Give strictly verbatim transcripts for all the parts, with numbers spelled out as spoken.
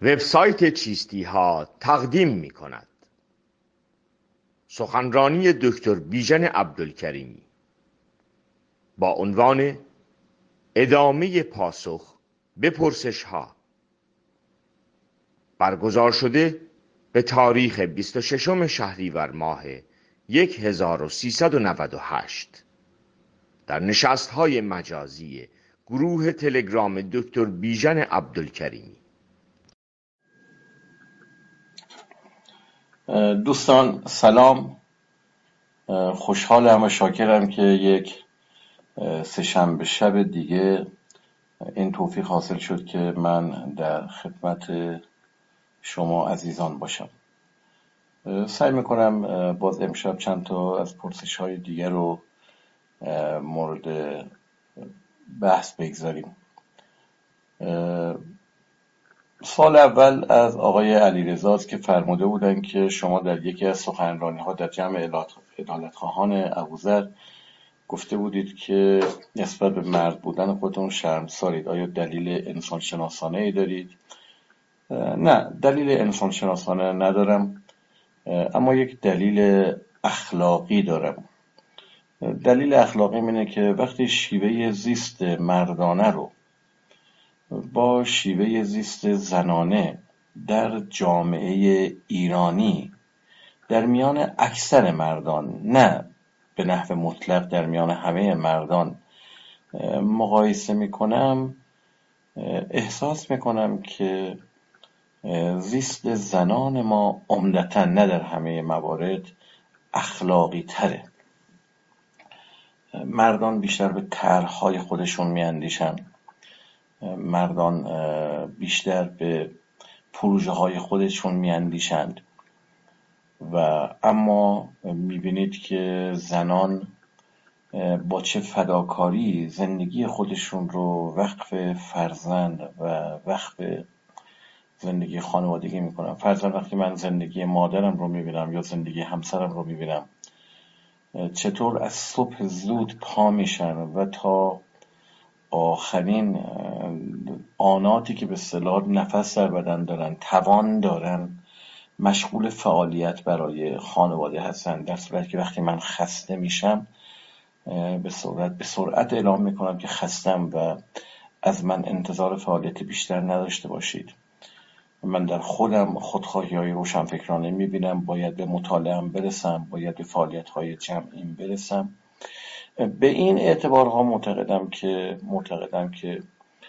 وبسایت چیستی ها تقدیم می کند سخنرانی دکتر بیژن عبدالکریمی با عنوان ادامه پاسخ به پرسش ها، برگزار شده به تاریخ بیست و ششم شهریور ماه هزار و سیصد و نود و هشت در نشست های مجازی گروه تلگرام دکتر بیژن عبدالکریمی. دوستان سلام، خوشحالم و شاکرم که یک سه‌شنبه شب دیگه این توفیق حاصل شد که من در خدمت شما عزیزان باشم. سعی میکنم باز امشب چند تا از پرسش های دیگه رو مورد بحث بگذاریم. سال اول از آقای علیرضاست که فرموده بودن که شما در یکی از سخنرانی ها در جمع عدالتخواهان ابوذر گفته بودید که نسبت به مرد بودن خودتون شرمسارید. آیا دلیل انسان شناسانه ای دارید؟ نه، دلیل انسان شناسانه ندارم، اما یک دلیل اخلاقی دارم. دلیل اخلاقی اینه که وقتی شیوه زیست مردانه رو با شیوه زیست زنانه در جامعه ایرانی در میان اکثر مردان، نه به نحو مطلق در میان همه مردان مقایسه میکنم، احساس میکنم که زیست زنان ما عمدتاً، نه در همه موارد، اخلاقی تره. مردان بیشتر به طرح‌های خودشون میاندیشن، مردان بیشتر به پروژه های خودشون میاندیشند و اما میبینید که زنان با چه فداکاری زندگی خودشون رو وقف فرزند و وقف زندگی خانوادگی میکنن. فرزند وقتی من زندگی مادرم رو میبینم یا زندگی همسرم رو میبینم، چطور از صبح زود پا میشن و تا آخرین آناتی که به اصطلاح نفس در بدن دارن، توان دارن، مشغول فعالیت برای خانواده هستن، در صورتی که وقتی من خسته میشم به سرعت به سرعت اعلام میکنم که خستم و از من انتظار فعالیت بیشتر نداشته باشید. من در خودم خودخواهی های روشنفکرانه میبینم، باید به مطالعه‌ام برسم، باید به فعالیت های جمعیم برسم. به این اعتبارها معتقدم که معتقدم که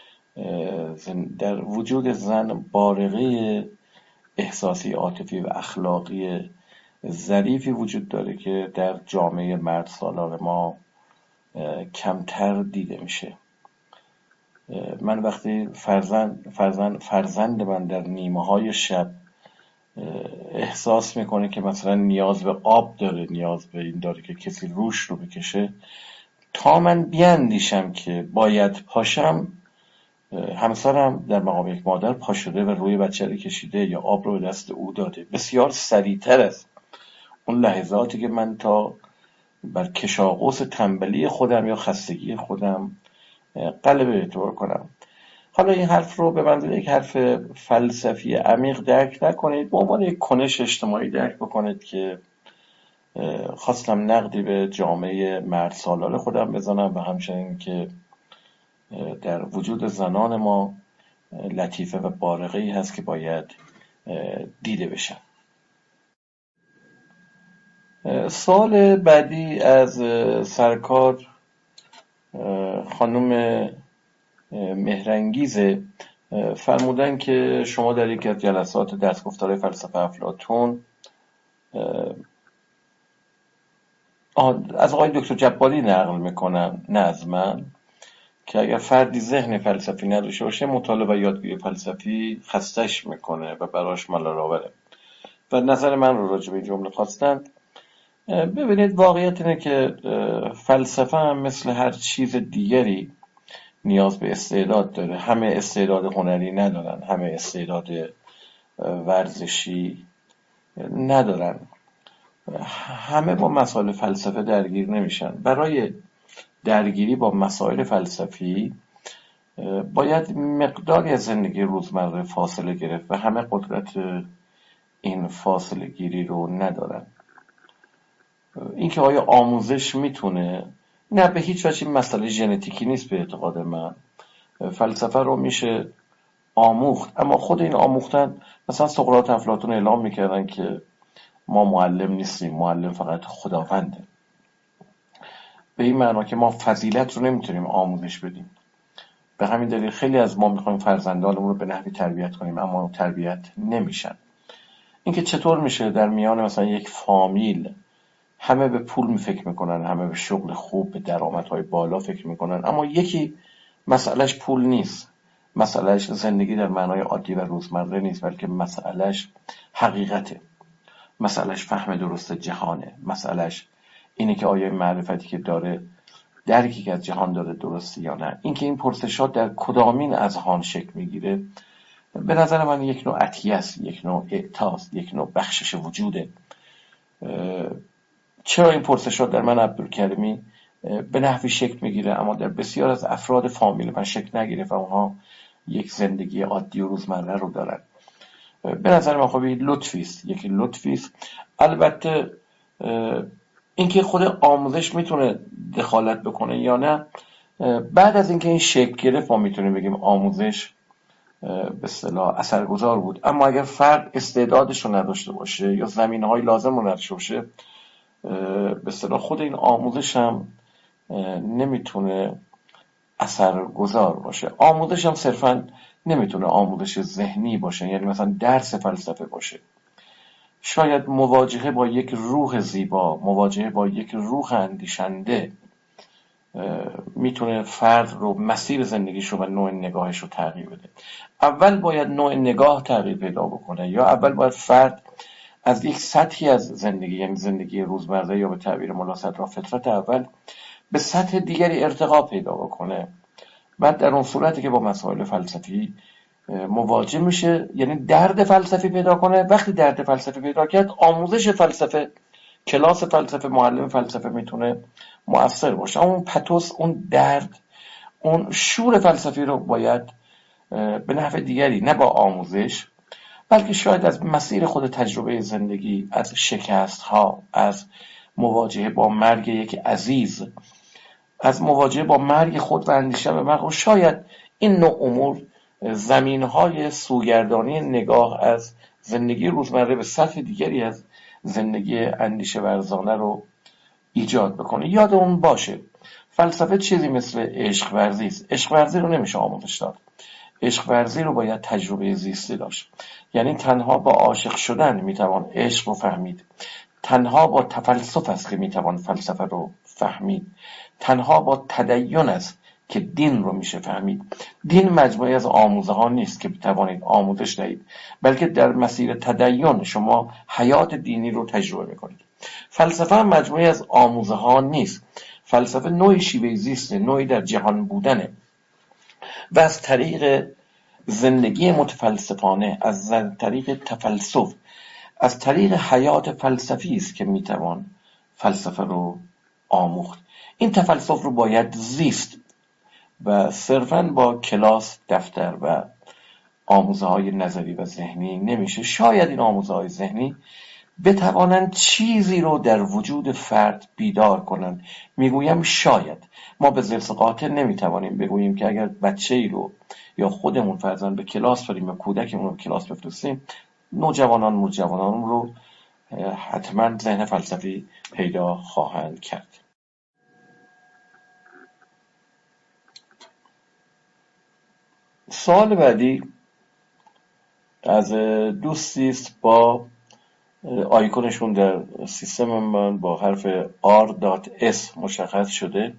در وجود زن بارقه احساسی، عاطفی و اخلاقی ظریفی وجود داره که در جامعه مرد سالار ما کمتر دیده میشه. من وقتی فرزند فرزند فرزند من در نیمه های شب احساس میکنه که مثلا نیاز به آب داره، نیاز به این داره که کسی روش رو بکشه، تا من بیاندیشم که باید پاشم، همسرم در مقام یک مادر پا شده و روی بچه رو کشیده یا آب رو به دست او داده. بسیار سریعتر از اون لحظاتی که من تا بر کشاقوس تنبلی خودم یا خستگی خودم غلبه اعتبار کنم. حالا این حرف رو به منظور یک حرف فلسفی عمیق درک نکنید، به عنوان یک کنش اجتماعی درک بکنید که خواستم نقدی به جامعه مرد سالار خودم بزنم و همچنین که در وجود زنان ما لطیفه و بارقه‌ای هست که باید دیده بشن. سوال بعدی از سرکار خانم مهرانگیزه. فرمودن که شما در یکی از جلسات دستگفتار فلسفه افلاطون از آقای دکتر جباری نقل میکنن، نه از من، که اگر فردی ذهن فلسفی نداشته باشه مطالعه و یادگیری فلسفی خستش میکنه و براش ملال‌آوره و نظر من رو راجع به این جمله خواستن. ببینید، واقعیت اینه که فلسفه هم مثل هر چیز دیگری نیاز به استعداد داره. همه استعداد هنری ندارن، همه استعداد ورزشی ندارن، همه با مسائل فلسفه درگیر نمیشن. برای درگیری با مسائل فلسفی باید مقداری از زندگی روزمره فاصله گرفت و همه قدرت این فاصله گیری رو ندارن. اینکه آیا آموزش میتونه، نه به هیچ وجه این مسئله ژنتیکی نیست به اعتقاد من. فلسفه رو میشه آموخت، اما خود این آموختن، مثلا سقراط افلاطون اعلام میکردن که ما معلم نیستیم، معلم فقط خداونده. به این معنا که ما فضیلت رو نمیتونیم آموزش بدیم. به همین دلیل خیلی از ما میخوایم فرزندانمون رو به نحوی تربیت کنیم اما تربیت نمیشن. اینکه چطور میشه در میان مثلا یک فامیل همه به پول فکر میکنن، همه به شغل خوب، به درآمدهای بالا فکر میکنن، اما یکی مسئلهش پول نیست، مسئلهش زندگی در معنای عادی و روزمره نیست، بلکه مسئلهش حقیقته، مسئلهش فهم درست جهانه، مسئلهش اینه که آیا معرفتی که داره، درکی که از جهان داره درسته یا نه. اینکه این پرسشات در کدامین اذهان شکل میگیره، به نظر من یک نوع عطیه است، یک نوع اعطاست، یک نوع بخشش وجوده. چرا این پرسشات در من عبدالکریمی به نحوی شکل میگیره اما در بسیار از افراد فامیل من شکل نگیره و اونها یک زندگی عادی و روزمره رو دارن؟ به نظر من خب یک لطفی است، یک لطفی است. البته اینکه خود آموزش میتونه دخالت بکنه یا نه، بعد از اینکه این شکل گرفت ما میتونیم بگیم آموزش به اصطلاح اثرگذار بود. اما اگر فرد استعدادش رو نداشته باشه یا زمینه‌های لازم رو نداشته باشه، به اصطلاح خود این آموزش هم نمیتونه اثرگذار باشه. آموزش هم صرفا نمیتونه آموزش ذهنی باشه، یعنی مثلا درس فلسفه باشه. شاید مواجهه با یک روح زیبا، مواجهه با یک روح اندیشنده میتونه فرد رو، مسیر زندگیش رو و نوع نگاهش رو تغییر بده. اول باید نوع نگاه تغییر پیدا بکنه، یا اول باید فرد از یک سطحی از زندگی، یعنی زندگی روزمره یا به تعبیر مولا صدرا فطرت اول، به سطح دیگری ارتقا پیدا بکنه. بعد در اون صورتی که با مسائل فلسفی مواجه میشه، یعنی درد فلسفی پیدا کنه. وقتی درد فلسفی پیدا کرد، آموزش فلسفه، کلاس فلسفه، معلم فلسفه میتونه مؤثر باشه. اون پتوس، اون درد، اون شور فلسفی رو باید به نحو دیگری، نه با آموزش، بلکه شاید از مسیر خود تجربه زندگی، از شکست ها، از مواجهه با مرگ یک عزیز، از مواجهه با مرگ خود و اندیشه به مرگ، شاید این نوع امور زمینهای سوگردانی نگاه از زندگی روزمره به سطح دیگری از زندگی اندیشه ورزانه رو ایجاد بکنه. یادمون باشه فلسفه چیزی مثل عشق ورزی است. عشق ورزی رو نمیشه آموزش داد. عشق ورزی رو باید تجربه زیستی داشت. یعنی تنها با عاشق شدن میتوان عشق رو فهمید. تنها با تفلسف است که میتوان فلسفه رو فهمید. تنها با تدین است که دین رو میشه فهمید. دین مجموعه از آموزه ها نیست که بتوانید آموزش دهید، بلکه در مسیر تدین شما حیات دینی رو تجربه میکنید. فلسفه هم مجموعه از آموزه ها نیست. فلسفه نوعی شیوه زیسته، نوعی در جهان بودنه و از طریق زندگی متفلسفانه، از طریق تفلسف، از طریق حیات فلسفی است که میتوان فلسفه رو آموخت. این تفلسف رو باید زیست و صرفاً با کلاس، دفتر و آموزه های نظری و ذهنی نمیشه. شاید این آموزه های ذهنی بتوانند چیزی رو در وجود فرد بیدار کنند. میگویم شاید. ما به ذلس قاطع نمیتوانیم بگوییم که اگر بچه‌ای رو یا خودمون فرزند به کلاس بریم یا کودکمون رو به کلاس بفرستیم، نوجوانان نوجوانان رو حتما ذهن فلسفی پیدا خواهند کرد. سوال بعدی از دوستی است با آیکونشون در سیستم من با حرف آر اس مشخص شده.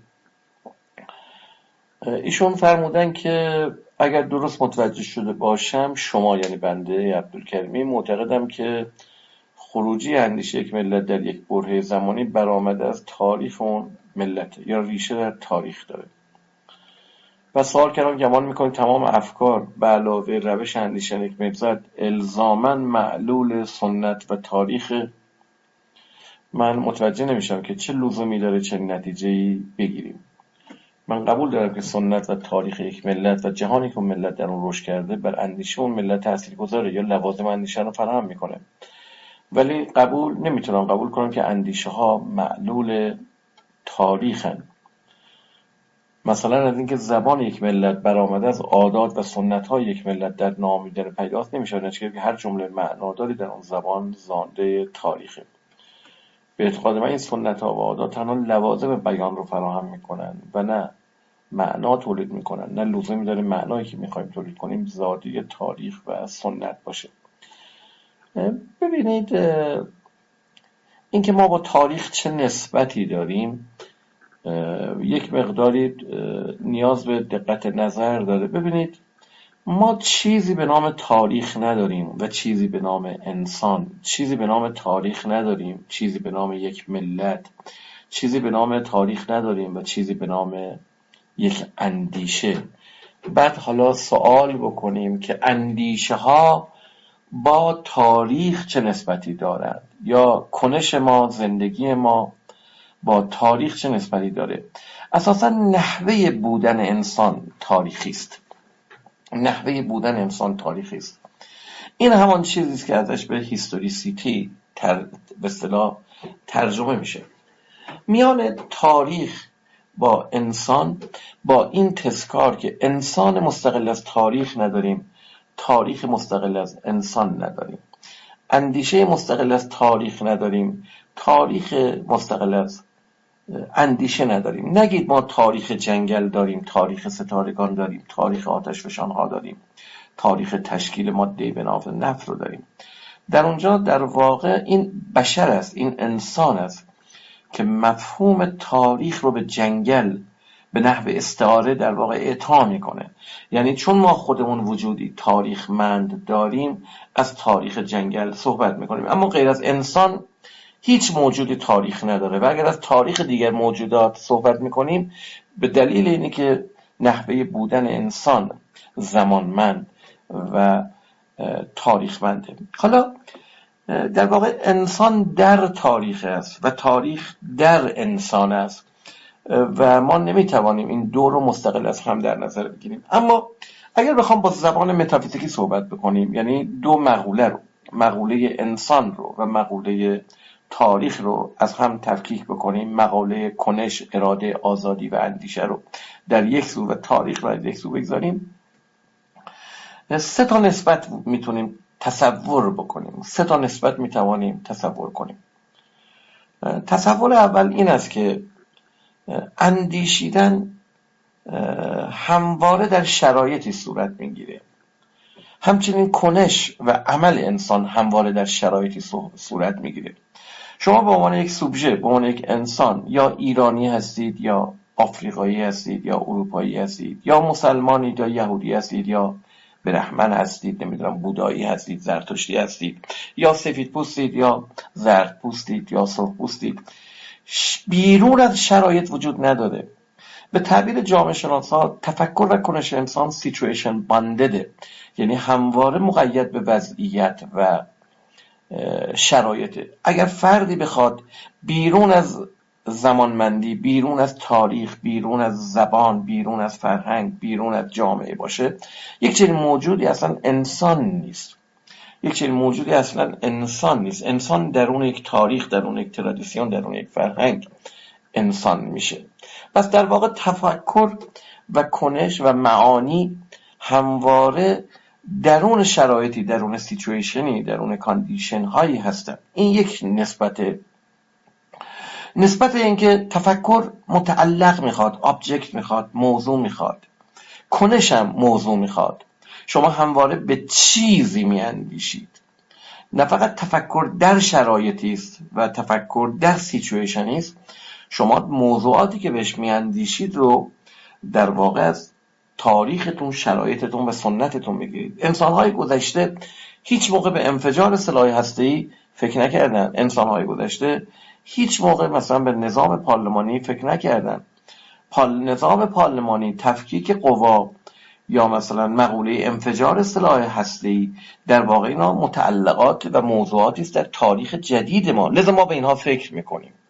ایشون فرمودن که اگر درست متوجه شده باشم، شما یعنی بنده عبدالکریمی معتقدم که خروجی اندیشه یک ملت در یک برهه زمانی برآمده از تاریخ اون ملت یا ریشه در تاریخ داره و سوال کردم گمان میکنید تمام افکار به علاوه روش اندیشه یک ملت الزاماً معلول سنت و تاریخ. من متوجه نمیشم که چه لزومی داره چه نتیجه‌ای بگیریم. من قبول دارم که سنت و تاریخ یک ملت و جهانی که ملت در اون رشد کرده بر اندیشه اون ملت تاثیرگذاره یا لوازم اندیشه رو فراهم میکنه، ولی قبول نمیتونم قبول کنم که اندیشه ها معلول تاریخن. مثلا از اینکه زبان یک ملت برآمده از عادات و سنت های یک ملت در نامیدن پیداست نمیشه نتیجه که هر جمله معناداری در اون زبان زانده تاریخه. به اعتقاد من این سنت ها و عادات تنها لوازم بیان رو فراهم میکنن و نه معنا تولید میکنن، نه لزومی داره معنایی که میخوایم تولید کنیم زاده تاریخ و سنت باشه. ببینید اینکه ما با تاریخ چه نسبتی داریم یک مقداری نیاز به دقت نظر داره. ببینید ما چیزی به نام تاریخ نداریم و چیزی به نام انسان، چیزی به نام تاریخ نداریم، چیزی به نام یک ملت، چیزی به نام تاریخ نداریم و چیزی به نام یک اندیشه. بعد حالا سوال بکنیم که اندیشه ها با تاریخ چه نسبتی دارند یا کنش ما، زندگی ما با تاریخ چه نسبتی داره. اساسا نحوه بودن انسان تاریخی است. نحوه بودن انسان تاریخی است. این همان چیزی است که ازش به هیستوریسیتی تر به اصطلاح ترجمه میشه. میان تاریخ با انسان با این تذکار که انسان مستقل از تاریخ نداریم، تاریخ مستقل از انسان نداریم، اندیشه مستقل از تاریخ نداریم، تاریخ مستقل از اندیشه نداریم. نگید ما تاریخ جنگل داریم، تاریخ ستارگان داریم، تاریخ آتش فشانها داریم، تاریخ تشکیل ماده بناف نفت رو داریم. در اونجا در واقع این بشر است، این انسان است که مفهوم تاریخ رو به جنگل به نحو استعاره در واقع اعطا میکنه. یعنی چون ما خودمون وجودی تاریخمند داریم از تاریخ جنگل صحبت میکنیم، اما غیر از انسان هیچ موجودی تاریخ نداره و اگر از تاریخ دیگر موجودات صحبت میکنیم به دلیل اینی که نحوه بودن انسان زمانمند و تاریخمنده. حالا در واقع انسان در تاریخ است و تاریخ در انسان است و ما نمیتوانیم این دو رو مستقل از هم در نظر بگیریم. اما اگر بخوام با زبان متافیزیکی صحبت بکنیم، یعنی دو مقوله رو، مقوله انسان رو و مقوله تاریخ رو از هم تفکیک بکنیم، مقوله کنش، اراده، آزادی و اندیشه رو در یک سو و تاریخ رو در یک سو بگذاریم، سه تا نسبت میتونیم تصور بکنیم، سه تا نسبت میتوانیم تصور کنیم. تصور اول این است که اندیشیدن همواره در شرایطی صورت میگیره، همچنین کنش و عمل انسان همواره در شرایطی صورت میگیره. شما به عنوان یک سوبژه، به عنوان یک انسان، یا ایرانی هستید یا آفریقایی هستید یا اروپایی هستید یا مسلمانید یا یهودی هستید یا برهمن هستید، نمیدونم بودایی هستید، زرتشتی هستید یا سفید پوستید یا زرد پوستید یا سرخ پوستید، بیرون از شرایط وجود نداره. به تعبیر جامعه شناسا تفکر و کنش انسان سیچویشن باندده، یعنی همواره مقید به وضعیت و شرایطه. اگر فردی بخواد بیرون از زمانمندی، بیرون از تاریخ، بیرون از زبان، بیرون از فرهنگ، بیرون از جامعه باشه، یک چنین موجودی اصلا انسان نیست. یک چنین موجودی اصلا انسان نیست. انسان درون یک تاریخ، درون یک ترادیسیون، درون یک فرهنگ انسان میشه. پس در واقع تفکر و کنش و معانی همواره درون شرایطی، درون سیچویشنی، درون کاندیشن هایی هستن. این یک نسبته. نسبت این که تفکر متعلق میخواد، آبجکت میخواد، موضوع میخواد، کنش هم موضوع میخواد. شما همواره به چیزی میاندیشید. نه فقط تفکر در شرایطی است و تفکر در سیچویشنی است، شما موضوعاتی که بهش میاندیشید رو در واقع از تاریختون، شرایطتون و سنتتون میگیرید. انسان‌های گذشته هیچ موقع به انفجار سلاح هسته‌ای فکر نکردن. انسان‌های گذشته هیچ موقع مثلا به نظام پارلمانی فکر نکردن. پال... نظام پارلمانی، تفکیک قوا یا مثلا مقوله انفجار سلاح هسته‌ای در واقع اینا متعلقات و موضوعاتی است در تاریخ جدید ما، لذا ما به اینها فکر میکنیم.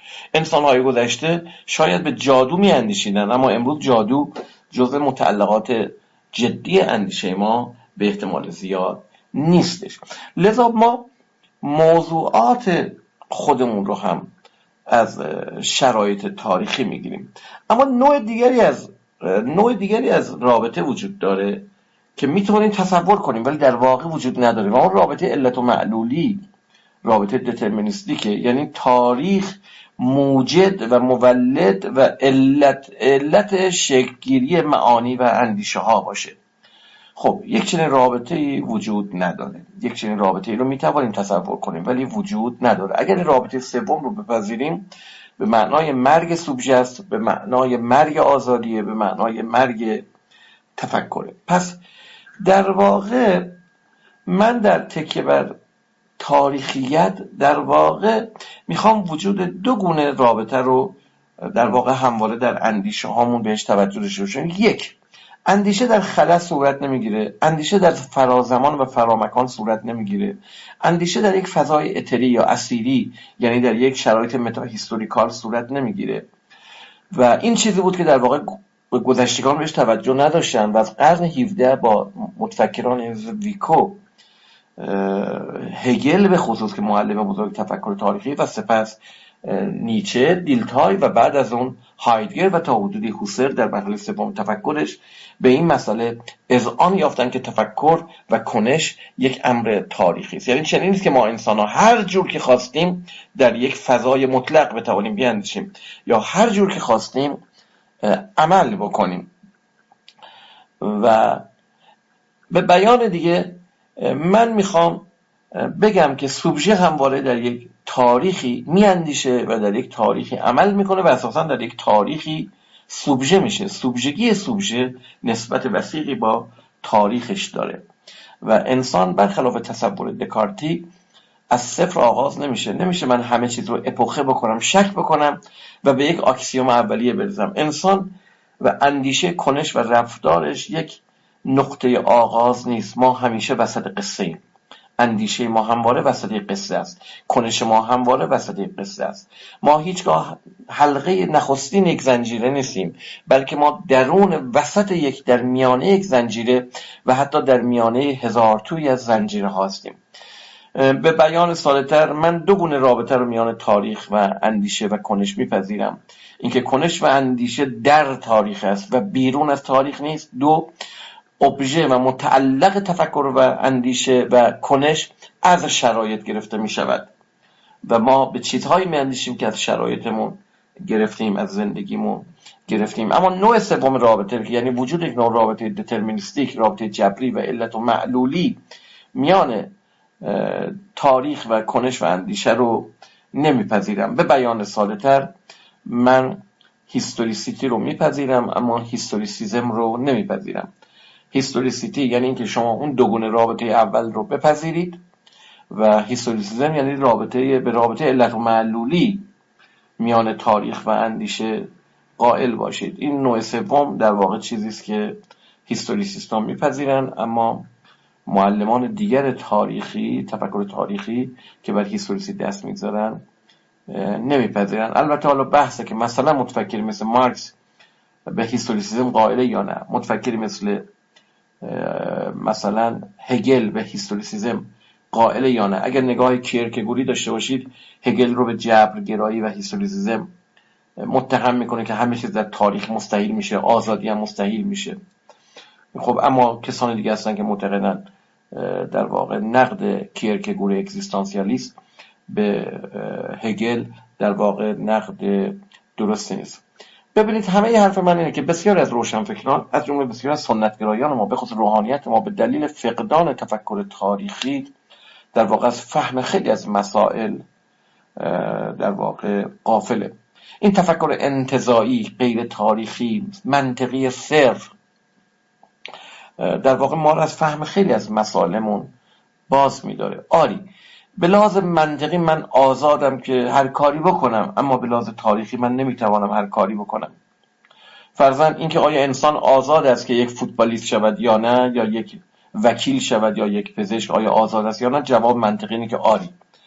انسان‌های گذشته شاید به جادو می‌اندیشیدن، اما امروز جادو جزء متعلقات جدی اندیشه ما به احتمال زیاد نیستش. لذا ما موضوعات خودمون رو هم از شرایط تاریخی میگیریم. اما نوع دیگری از نوع دیگری از رابطه وجود داره که میتونیم تصور کنیم ولی در واقع وجود نداره، و اون رابطه علت و معلولی، رابطه دترمینیستیکه، یعنی تاریخ موجد و مولد و علت علت شکل‌گیری معانی و اندیشه ها باشه. خب یک چنین رابطه‌ای وجود نداره. یک چنین رابطه‌ای رو میتوانیم تصور کنیم ولی وجود نداره. اگر رابطه سوم رو بپذیریم، به معنای مرگ سوبژه است، به معنای مرگ آزادیه، به معنای مرگ تفکره. پس در واقع من در تکیه بر تاریخیت در واقع میخوام وجود دو گونه رابطه رو در واقع همواره در اندیشه هامون بهش توجه داشته باشیم. یک، اندیشه در خلا صورت نمیگیره، اندیشه در فرازمان و فرامکان صورت نمیگیره، اندیشه در یک فضای اتری یا اسیری، یعنی در یک شرایط متا هیستوریکال صورت نمیگیره. و این چیزی بود که در واقع گذشتگان بهش توجه نداشتن و از قرن هفدهم با متفکران ویکو، هگل به خصوص که معلم بزرگ تفکر تاریخی، و سپس نیچه، دیلتای و بعد از اون هایدگر و تا حدودی هوسر در مرحله سوم تفکرش به این مسئله اذعان یافتن که تفکر و کنش یک امر تاریخی است. یعنی چنین نیست که ما انسان‌ها هر جور که خواستیم در یک فضای مطلق بتوانیم بیاندیشیم یا هر جور که خواستیم عمل بکنیم. و به بیان دیگه من میخوام بگم که سوبژه همواره در یک تاریخی میاندیشه و در یک تاریخی عمل میکنه و اساسا در یک تاریخی سوبژه میشه. سوبژگی سوبژه نسبت وثیقی با تاریخش داره و انسان برخلاف تصور دکارتی از صفر آغاز نمیشه. نمیشه من همه چیز رو اپوخه بکنم، شک بکنم و به یک آکسیوم اولیه برسم. انسان و اندیشه، کنش و رفتارش یک نقطه آغاز نیست. ما همیشه وسط قصه ایم. اندیشه ما همواره وسط قصه است، کنش ما همواره وسط قصه است. ما هیچگاه حلقه نخستین یک زنجیره نیستیم، بلکه ما درون وسط یک، در میانه یک زنجیره و حتی در میانه هزار توی از زنجیره هستیم. به بیان ساده‌تر من دو گونه رابطه رو میان تاریخ و اندیشه و کنش میپذیرم. اینکه کنش و اندیشه در تاریخ است و بیرون از تاریخ نیست. دو، ابژه و متعلق تفکر و اندیشه و کنش از شرایط گرفته می شود و ما به چیزهایی می اندیشیم که از شرایطمون گرفتیم، از زندگیمون گرفتیم. اما نوع سوم رابطه، یعنی وجود یک نوع رابطه دترمینیستیک، رابطه جبری و علت و معلولی میان تاریخ و کنش و اندیشه رو نمیپذیرم. به بیان ساده‌تر من هیستوریسیتی رو میپذیرم اما هیستوریسیزم رو نمیپذیرم. هیستوریسیتی یعنی اینکه شما اون دوگونه رابطه اول رو بپذیرید و هیستوریسیزم یعنی رابطه به رابطه علت و معلولی میان تاریخ و اندیشه قائل باشید. این نوع سوم در واقع چیزی است که هیستوریسیستان میپذیرن اما معلمان دیگر تاریخی، تفکر تاریخی که بر هیستوریسی دست میگذارن نمیپذیرن. البته حالا بحثه که مثلا متفکری مثل مارکس به هیستوریسیزم قائله یا نه، متفکری مثل مثلا هگل به هیستوریسیزم قائله یا نه. اگر نگاه کیرکگوری داشته باشید، هگل رو به جبرگرایی و هیستوریسیزم متهم میکنه که همه چیز در تاریخ مستحیل میشه، آزادی هم مستحیل میشه. خب اما کسان دیگه هستن که معتقدن در واقع نقد کیرکگور اگزیستانسیالیست به هگل در واقع نقد درستی نیست. ببینید همه ی حرف من اینه که بسیار از روشنفکران، از جمله بسیار از سنتگرایان ما، به خصوص روحانیت ما، به دلیل فقدان تفکر تاریخی در واقع از فهم خیلی از مسائل در واقع غافله. این تفکر انتزاعی، غیر تاریخی، منطقی صرف در واقع ما را از فهم خیلی از مسائلمون باز می‌داره. آری به لحاظ منطقی من آزادم که هر کاری بکنم، اما به لحاظ تاریخی من نمیتوانم هر کاری بکنم. فرضاً اینکه آیا انسان آزاد است که یک فوتبالیست شود یا نه، یا یک وکیل شود یا یک پزشک، آیا آزاد است یا نه؟ جواب منطقی اینه که آری.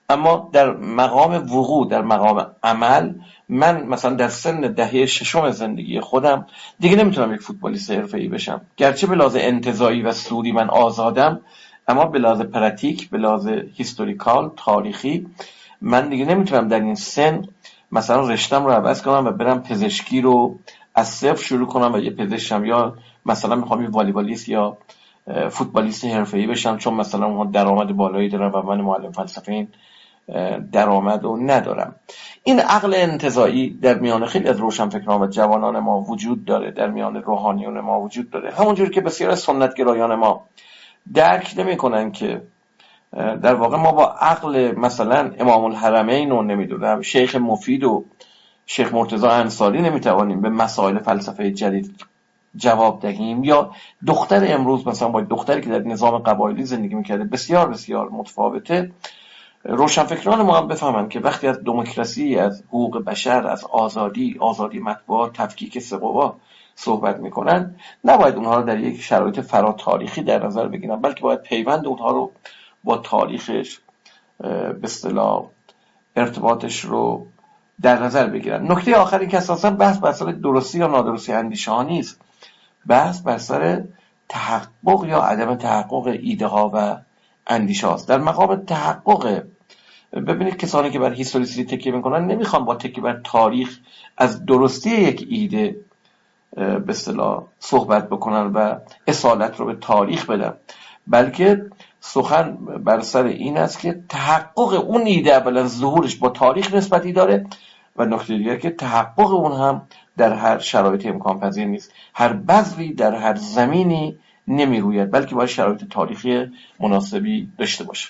اما در مقام وقوع، در مقام عمل، من مثلا در سن دهه ششم زندگی خودم دیگه نمیتونم یک فوتبالیست حرفه‌ای بشم. گرچه به لحاظ انتزاعی و سوری من آزادم، اما به لحاظ پراتیک، به لحاظ هیستوریکال، تاریخی، من دیگه نمیتونم در این سن مثلا رشتم رو عوض کنم و برم پزشکی رو از صفر شروع کنم و یه پزشکم، یا مثلا میخوام یه والیبالیست یا فوتبالیست حرفه‌ای بشم چون مثلا اونها درآمد بالایی دارن و من معلم فلسفه این درآمد رو ندارم. این عقل انتزاعی در میان خیلی از روشنفکران و جوانان ما وجود داره، در میان روحانیون ما وجود داره. همونجوری که بسیار از سنتگرایان ما درک نمی‌کنن که در واقع ما با عقل مثلا امام الحرمین و نمیدونم شیخ مفید و شیخ مرتضی انصاری نمیتوانیم به مسائل فلسفه جدید جواب دهیم، یا دختر امروز مثلا با دختری که در نظام قبایلی زندگی میکرده بسیار بسیار متفاوته. روشنفکران ما هم بفهمن که وقتی از دموکراسی، از حقوق بشر، از آزادی، آزادی مطبوعات، تفکیک سه قوا صحبت میکنن، نباید اونها رو در یک شرایط فرا تاریخی در نظر بگیرن، بلکه باید پیوند اونها رو با تاریخش به اصطلاح ارتباطش رو در نظر بگیرن. نکته آخری که اساسا بحث بر سر درستی یا نادرستی اندیشه ها نیست، بحث بر سر تحقق یا عدم تحقق ایده ها و اندیشه هاست. در مقام تحقق، ببینید کسانی که بر هیستوریسیتی تکیه میکنن نمیخوان با تکیه بر تاریخ از درستی یک ایده به اصطلاح صحبت بکنن و اصالت رو به تاریخ بدن، بلکه سخن بر سر این است که تحقق اون ایده اولا ظهورش با تاریخ نسبتی داره و نکته دیگر که تحقق اون هم در هر شرایط امکان پذیر نیست. هر بذری در هر زمینی نمی روید، بلکه باید شرایط تاریخی مناسبی داشته باشه.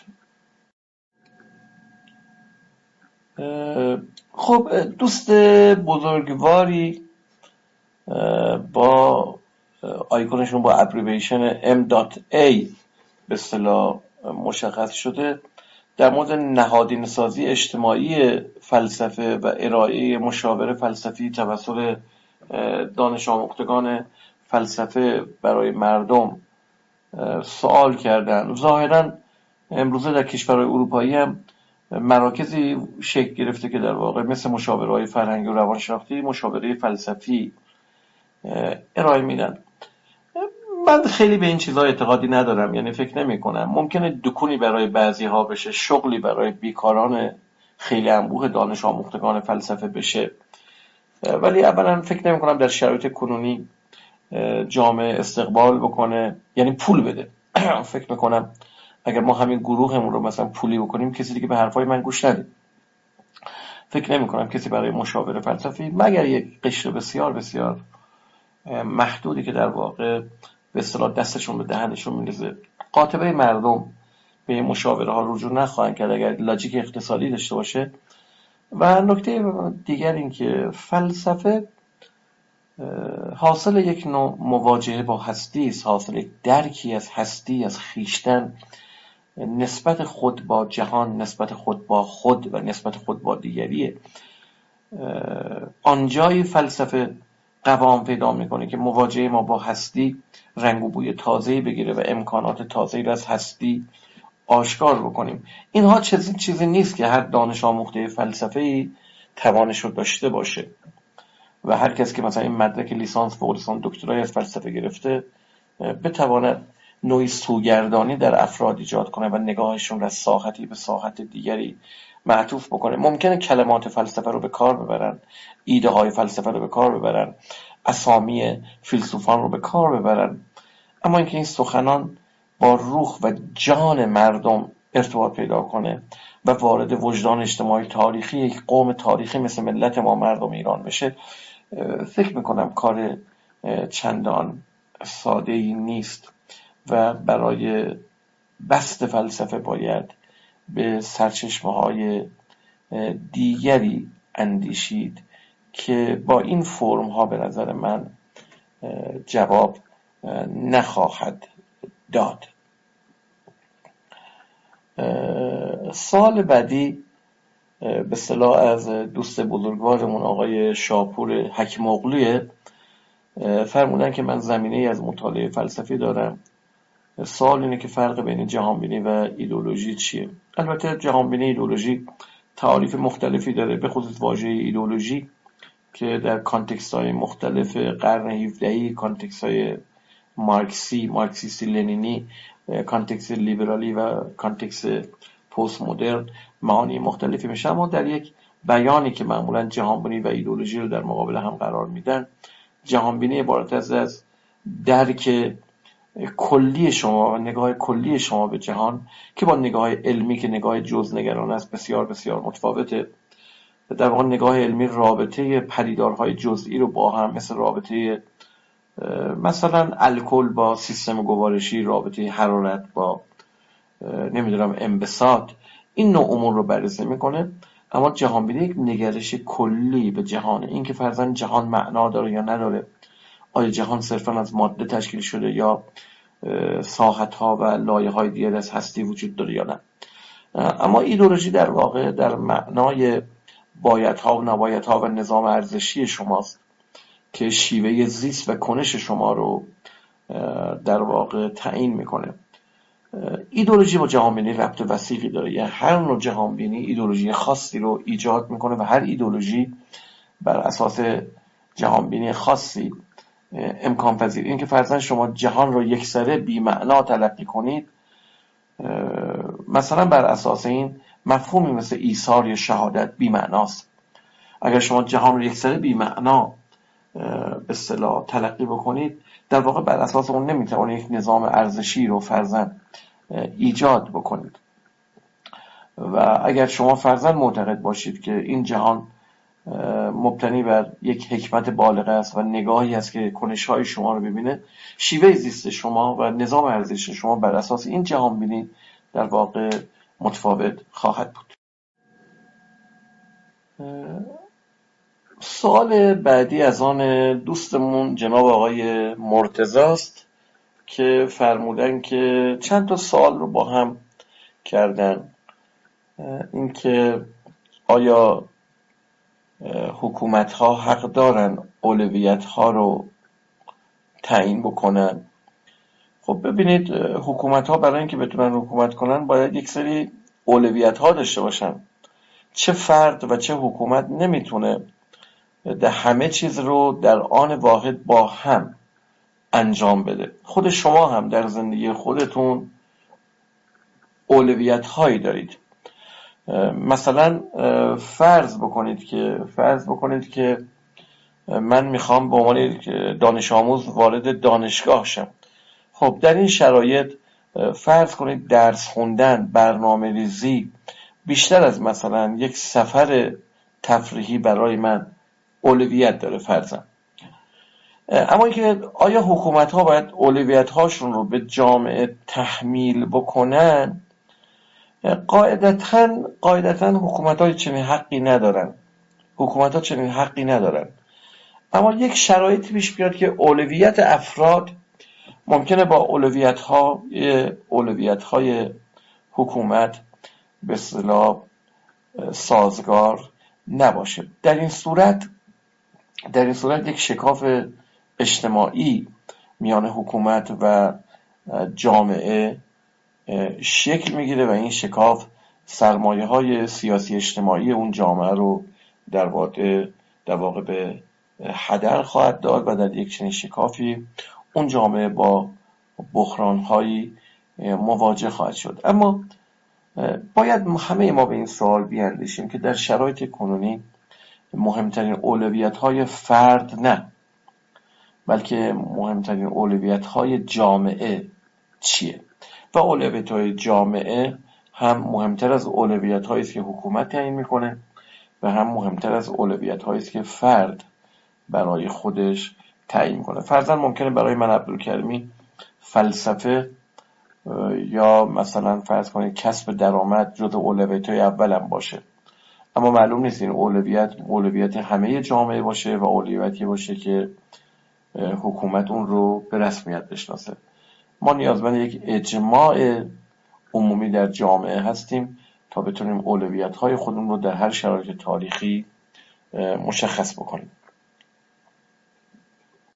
خب دوست بزرگواری با آیکونشون با ابریویشن ام دات ای به اصطلاح مشخص شده در مورد نهادینه سازی اجتماعی فلسفه و ارائه مشاوره فلسفی توسط دانش آموختگان فلسفه برای مردم سوال کردن. ظاهرا امروزه در کشورهای اروپایی هم مراکزی شکل گرفته که در واقع مثل مشاوره‌های فرهنگی و روانشناختی مشاوره فلسفی ارائه میدن. من خیلی به این چیزها اعتقادی ندارم، یعنی فکر نمی کنم. ممکنه دکونی برای بعضی ها بشه، شغلی برای بیکاران خیلی انبوه دانش آموختگان فلسفه بشه، ولی اولا فکر نمی کنم در شرایط کنونی جامعه استقبال بکنه، یعنی پول بده. فکر میکنم اگر ما همین گروهمون رو مثلا پولی بکنیم کسی دیگه به حرفای من گوش نده. فکر نمی کنم کسی برای مشاوره فلسفی مگر یک قشر بسیار بسیار محدودی که در واقع به اصطلاح دستشون به دهنشون میندازه، قاطبه مردم به مشاوره ها رجوع نخواهند کرد اگر لاجیک اقتصادی داشته باشه. و نکته دیگر این که فلسفه حاصل یک نوع مواجهه با هستی است، حاصل یک درکی از هستی، از خیشتن، نسبت خود با جهان، نسبت خود با خود و نسبت خود با دیگریه. آنجای فلسفه قوام پیدا میکنه که مواجهه ما با هستی رنگ و بوی تازه‌ای بگیره و امکانات تازه‌ای رو از هستی آشکار بکنیم. اینها چیزی چیزی نیست که هر دانش آموخته فلسفه‌ای توانش رو داشته باشه و هر کس که مثلا این مدرک لیسانس، فوق لیسانس، دکترای از فلسفه گرفته بتواند نوعی سوگردانی در افراد ایجاد کنه و نگاهشون را از ساحتی به ساحت دیگری معطوف بکنه. ممکنه کلمات فلسفه رو به کار ببرن، ایده های فلسفه رو به کار ببرن، اسامی فیلسوفان رو به کار ببرن، اما اینکه این سخنان با روح و جان مردم ارتباط پیدا کنه و وارد وجدان اجتماعی تاریخی یک قوم تاریخی مثل ملت ما مردم ایران بشه، فکر میکنم کار چندان ساده‌ای نیست و برای بسط فلسفه باید به سرچشمه‌های دیگری اندیشید که با این فرم ها به نظر من جواب نخواهد داد. سال بعدی به اصطلاح از دوست بزرگوارمون آقای شاپور حکیم اغلویه، فرمودن که من زمینه از مطالعه فلسفی دارم سوال اینه که فرق بین جهانبینی و ایدئولوژی چیه؟ البته جهانبینی ایدئولوژی تعاریف مختلفی داره، به خصوص واژه ایدئولوژی که در کانتکست های مختلف قرن هفدهی، کانتکست های مارکسی، مارکسیستی لنینی، کانتکست لیبرالی و کانتکست پست مدرن معانی مختلفی میشه، اما در یک بیانی که معمولا جهانبینی و ایدئولوژی رو در مقابل هم قرار میدن، جهانبینی عبارت از از درک کلی شما، نگاه کلی شما به جهان که با نگاه علمی که نگاه جزءنگرانه است بسیار بسیار متفاوته. در واقع نگاه علمی رابطه پدیدارهای جزئی رو با هم، مثل رابطه مثلا الکل با سیستم گوارشی، رابطه حرارت با نمیدونم انبساط، این نوع امور رو بررسی میکنه. اما جهانبینی یک نگرش کلی به جهان، این که فرضاً جهان معنا داره یا نداره، آیا جهان صرفاً از ماده تشکیل شده یا ساحت‌ها و لایه‌های دیگر از هستی وجود داره یا نه. اما ایدئولوژی در واقع در معنای بایدها و نبایدها و نظام ارزشی شماست که شیوه زیست و کنش شما رو در واقع تعیین میکنه. ایدئولوژی با جهانبینی ربط وثیقی داره، یعنی هر نوع جهانبینی ایدئولوژی خاصی رو ایجاد میکنه و هر ایدئولوژی بر اساس جهانبینی خاصی امکان پذیر. این که فرضاً شما جهان رو یکسره بی معنا تلقی کنید، مثلا بر اساس این مفهومی مثل ایثار یا شهادت بی معناست. اگر شما جهان رو یکسره بی معنا به اصطلاح تلقی بکنید، در واقع بر اساس اون نمیتوانید یک نظام ارزشی رو فرضاً ایجاد بکنید. و اگر شما فرضاً معتقد باشید که این جهان مبتنی بر یک حکمت بالغه است و نگاهی است که کنش‌های شما رو ببینه، شیوه زیست شما و نظام ارزشی شما بر اساس این جهان بینی در واقع متفاوت خواهد بود. سوال بعدی از آن دوستمون جناب آقای مرتضی است که فرمودن که چند تا سوال رو با هم کردن. این که آیا حکومت ها حق دارن اولویت ها رو تعیین بکنن؟ خب ببینید، حکومت ها برای اینکه بتونن حکومت کنن باید یک سری اولویت ها داشته باشن. چه فرد و چه حکومت نمیتونه در همه چیز رو در آن واحد با هم انجام بده. خود شما هم در زندگی خودتون اولویت هایی دارید. مثلا فرض بکنید که فرض بکنید که من میخوام به عنوان دانش آموز وارد دانشگاه شم. خب در این شرایط فرض کنید درس خوندن، برنامه ریزی بیشتر از مثلا یک سفر تفریحی برای من اولویت داره فرضاً. اما اینکه آیا حکومت ها باید اولویت هاشون رو به جامعه تحمیل بکنن؟ قاعدتاً قاعدتاً حکومت های چنین حقی ندارن. حکومت ها چنین حقی ندارن. اما یک شرایطی پیش بیاد که اولویت افراد ممکنه با اولویت ها اولویت های حکومت به اصطلاح سازگار نباشه. در این صورت در این صورت یک شکاف اجتماعی میان حکومت و جامعه شکل میگیره و این شکاف سرمایه های سیاسی اجتماعی اون جامعه رو در واقع در واقع به هدر خواهد داد و در یک چنین شکافی اون جامعه با بحران هایی مواجه خواهد شد. اما باید همه ما به این سوال بیاندیشیم که در شرایط کنونی مهمترین اولویت های فرد نه، بلکه مهمترین اولویت های جامعه چیه؟ و اولویت های جامعه هم مهمتر از اولویت هایی است که حکومت تعیین میکنه و هم مهمتر از اولویت هایی است که فرد برای خودش تعیین کنه. فرضاً ممکنه برای من عبدالکریمی فلسفه یا مثلا فرض کنید کسب درآمد جزو اولویت های اولم باشه، اما معلوم نیست این اولویت اولویت همه جامعه باشه و اولویتی باشه که حکومت اون رو به رسمیت بشناسه. ما نیازمند یک اجماع عمومی در جامعه هستیم تا بتونیم اولویت های خودمون رو در هر شرایط تاریخی مشخص بکنیم.